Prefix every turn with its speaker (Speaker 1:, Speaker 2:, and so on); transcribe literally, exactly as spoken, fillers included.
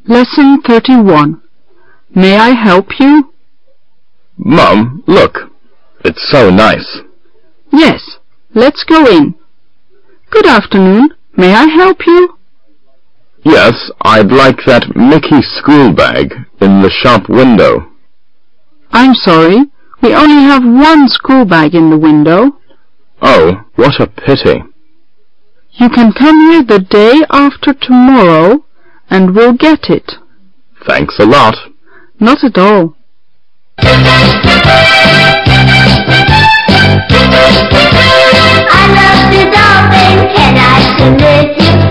Speaker 1: Lesson thirty-one. May I help you?
Speaker 2: Mum, look. It's so nice.
Speaker 1: Yes, let's go in. Good afternoon. May I help you?
Speaker 2: Yes, I'd like that Mickey school bag in the shop window.
Speaker 1: I'm sorry, we only have one school bag in the window.
Speaker 2: Oh, what a pity.
Speaker 1: You can come here the day after tomorrow and we'll get it.
Speaker 2: Thanks a lot.
Speaker 1: Not at all.
Speaker 3: I love the dolphin, can I swim with you?